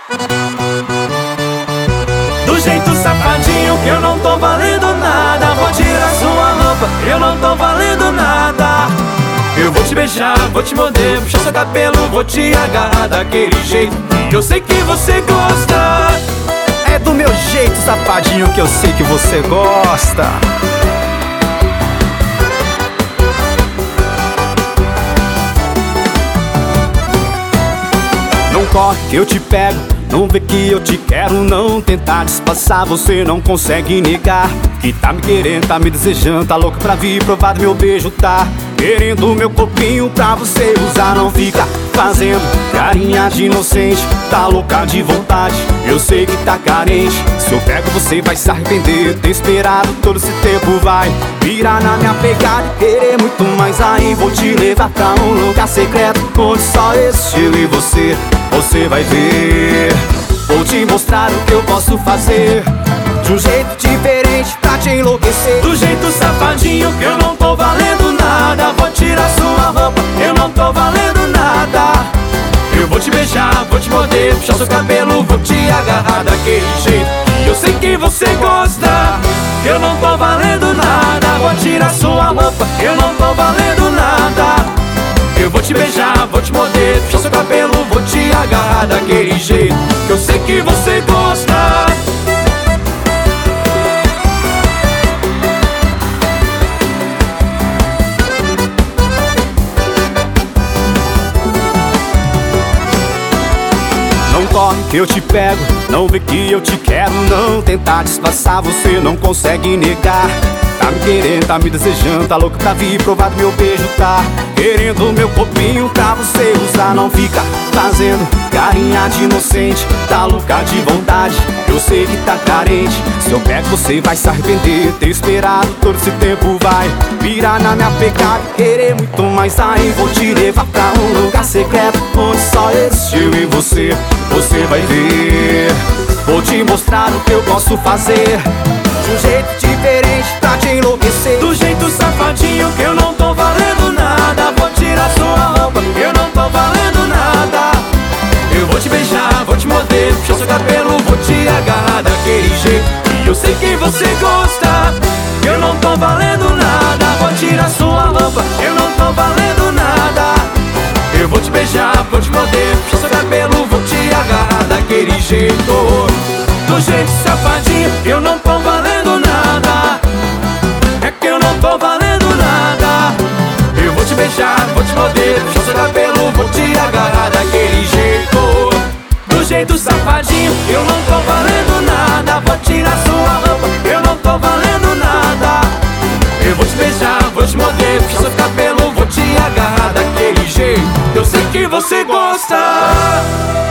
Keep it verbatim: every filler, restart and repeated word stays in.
Do jeito safadinho que eu não tô valendo nada. Vou tirar sua roupa, eu não tô valendo nada. Eu vou te beijar, vou te morder, puxar seu cabelo, vou te agarrar daquele jeito que eu sei que você gosta. É do meu jeito safadinho que eu sei que você gosta. Não corre que eu te pego, não vê que eu te quero. Não tentar disfarçar, você não consegue negar que tá me querendo, tá me desejando, tá louco pra vir provar do meu beijo, tá querendo meu corpinho pra você usar. Não fica fazendo carinha de inocente, tá louca de vontade, eu sei que tá carente. Se eu pego você vai se arrepender, ter esperado todo esse tempo vai virar na minha pegada e querer muito mais. Aí vou te levar pra um lugar secreto onde só existe eu e você. Você vai ver, vou te mostrar o que eu posso fazer de um jeito diferente pra te enlouquecer. Do jeito safadinho que eu não tô valendo nada. Vou tirar sua roupa, eu não tô valendo nada. Eu vou te beijar, vou te morder, puxar seu cabelo, vou te agarrar daquele jeito que eu sei que você gosta. Eu não tô valendo nada. Vou tirar sua roupa, eu não tô valendo nada. Eu vou te beijar, vou te morder, puxar seu cabelo, vou te agarrar daquele jeito que eu sei que você gosta. Não corre que eu te pego, não vê que eu te quero. Não tentar disfarçar, você não consegue negar. Tá me querendo, tá me desejando, tá louco pra vir provar do meu beijo, tá querendo meu corpinho pra você usar. Não fica fazendo carinha de inocente, tá louca de vontade, eu sei que tá carente. Se eu pego você vai se arrepender, ter esperado todo esse tempo vai virar na minha pegada e querer muito mais. Aí vou te levar pra um lugar secreto onde só existe eu e você. Você vai ver, vou te mostrar o que eu posso fazer de um jeito diferente pra te enlouquecer. Do jeito safadinho que eu não tô valendo nada. Vou tirar sua roupa, eu não tô valendo nada. Eu vou te beijar, vou te morder, puxar seu cabelo, vou te agarrar daquele jeito que eu sei que você gosta. Eu não tô valendo nada. Vou tirar sua roupa, eu não tô valendo nada. Eu vou te beijar, vou te morder, puxar seu cabelo, vou te agarrar daquele jeito. Do jeito safadinho que eu não tô valendo nada. É que eu não tô valendo nada. Eu vou te beijar, vou te morder, puxar seu cabelo, vou te agarrar daquele jeito. Do jeito safadinho que eu não tô valendo nada. Vou tirar sua roupa, eu não tô valendo nada. Eu vou te beijar, vou te morder, puxar seu cabelo, vou te agarrar daquele jeito que eu sei que você gosta.